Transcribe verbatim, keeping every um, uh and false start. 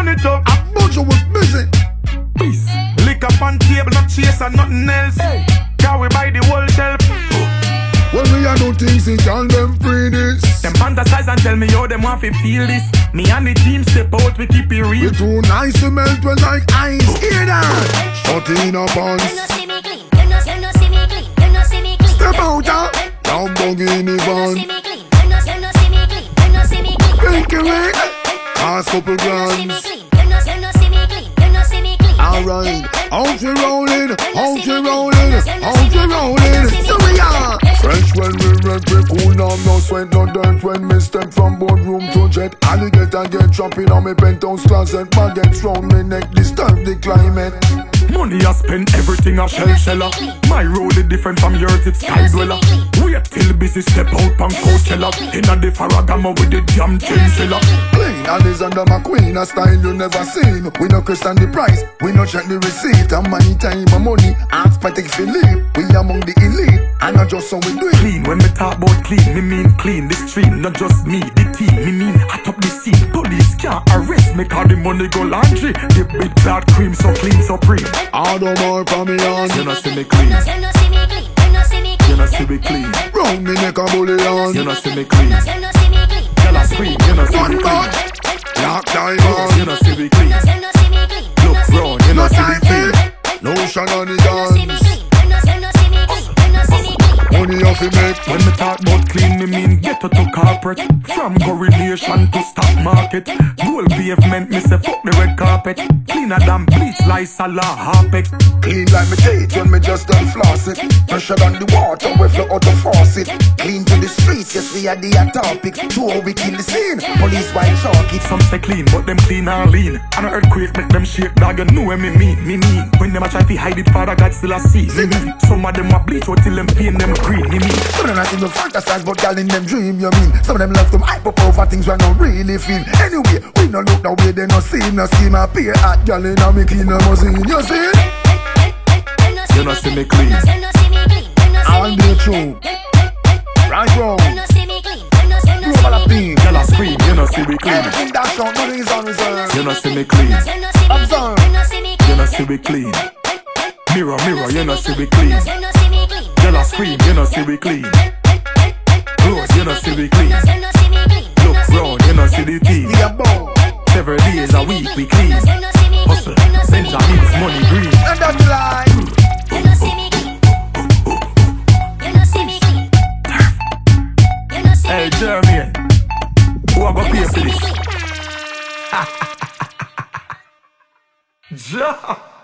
run it up. A Buju was busy. Peace. Lick up on table, not chase and nothing else. Hey. Can we buy the whole shelf? When we a do things, it can them free this. Them fantasize and tell me how them want to feel this. Me and the team step out, we keep it real. We too nice to melt when like ice. Hear that? Shut in a pants. You no see me clean. You no, you no see me clean. You no see me clean. Step out, huh? Down buggy in the You no van. see me clean. You no, you no see me clean. You no see me clean. Pinky ring. Pass couple You no see me grams. clean. You no, you no see me clean. You no see me clean. Alright, out you rolling, out you rolling, out you rolling. So we are fresh when we rep, we cool down, no sweat, no dirt. When me step from boardroom to jet, alligator get chopping on me penthouse closet. Baguettes round me neck, disturb the climate. Money I spend everything a shell seller. My road is different from yours, it's sky dweller. Wait till busy step out from Coachella. Inna the Farragamo with the damn chinchilla. Clean Alexander McQueen, a style you never seen. We no question the price, we no check the receipt. And money, time, and money, ask Patek Philippe. We among the elite, and not just so we do it. Clean, when me talk about clean, me mean clean. The stream, not just me, the team. Me mean hot up the scene. Police can't arrest me, cause the money go laundry. The big cloud cream, so clean, so supreme. All the more from me on. You no see me clean. You no see me clean. You no see me clean. You no see me clean. Round me neck a bully on. You no see me clean. You no see me clean. Girl I scream, you no see One me more. clean. Lock time on. You no see me clean. You no see me clean. Look round, you no see me clean. Lotion on the You no see me guns. clean. You no, you no see me clean. You no see me clean. Money off the make. When me talk about clean, me mean ghetto to corporate. From correlation to stock market. Gold pavement, me say fuck the red carpet. Cleaner than bleach, Lysol or Harpic. Clean like me teeth when me just done floss it. Pressure on the water, we flow out the faucet. Clean to the streets, yes we are the hot topic. Two how we kill the scene, police white chalk it. Some say clean, but them clean or lean. And an earthquake make them shake, dog, you know what me mean, me mean. When them a try to hide it, Father God still a see, me mean. Some of them a bleach out till them paint them green, me mean. Some of them I think them fantasize, but gal in them dream, you mean. Some of them love them hype up over things we not really feel. Anyway, we no look the way they no see, no see my peer at gal in a me clean a machine, you see? You no see me clean. You no see me clean. You no see I'll me be clean. true. Right wrong. You no see me clean. You no, you no Global see me appeal. Girl I scream, you no see me clean. Everything that shot, money is on reserve. You no see me clean. You no see me Observe. clean. You no see me You clean. no see me clean. Mirror, mirror, you no see me clean. You no see me clean. Girl I scream, you no see me clean. Road, you no see me clean. You no see me clean. Look round, you no see the team. The above. Several days a week we clean. You no see me clean. Hustle, You no see me Benjamin's money green. And that's lie. You no see me clean. You no see me clean. You no see Hey me clean. Jeremy, who a go You pay no for see me this? clean. Ja.